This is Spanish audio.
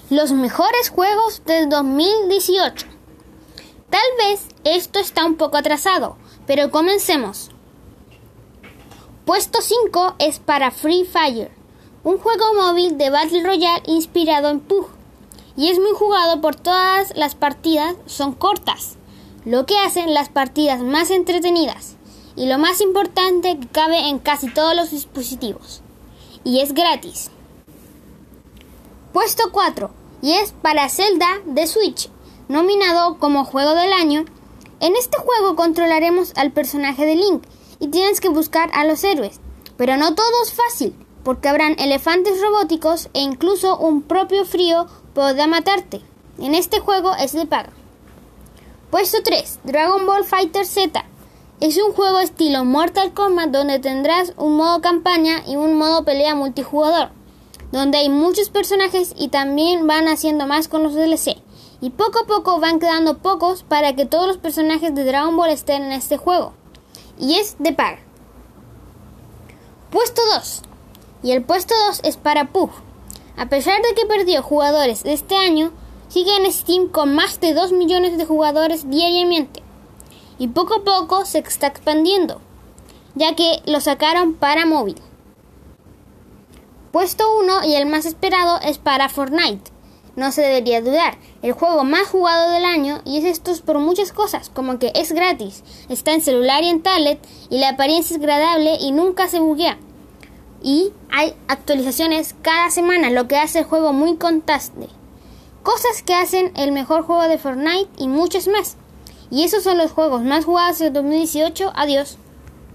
Los mejores juegos del 2018. Tal vez esto está un poco atrasado, pero comencemos. Puesto 5 es para Free Fire, un juego móvil de Battle Royale inspirado en PUBG, y es muy jugado por todas las partidas, son cortas, lo que hacen las partidas más entretenidas, y lo más importante que cabe en casi todos los dispositivos, y es gratis. Puesto 4, y es para Zelda de Switch, nominado como Juego del Año. En este juego controlaremos al personaje de Link, y tienes que buscar a los héroes, pero no todo es fácil, porque habrán elefantes robóticos e incluso un propio frío podrá matarte. En este juego es de paga. Puesto 3, Dragon Ball Fighter Z. Es un juego estilo Mortal Kombat donde tendrás un modo campaña y un modo pelea multijugador, donde hay muchos personajes y también van haciendo más con los DLC. Y poco a poco van quedando pocos para que todos los personajes de Dragon Ball estén en este juego. Y es de paga. Puesto 2. Y el puesto 2 es para PUBG. A pesar de que perdió jugadores este año, sigue en Steam con más de 2 millones de jugadores diariamente. Y poco a poco se está expandiendo, ya que lo sacaron para móvil. Puesto 1 y el más esperado es para Fortnite. No se debería dudar, el juego más jugado del año, y es esto por muchas cosas, como que es gratis, está en celular y en tablet, y la apariencia es agradable y nunca se buguea. Y hay actualizaciones cada semana, lo que hace el juego muy constante. Cosas que hacen el mejor juego de Fortnite y muchas más. Y esos son los juegos más jugados del 2018. Adiós.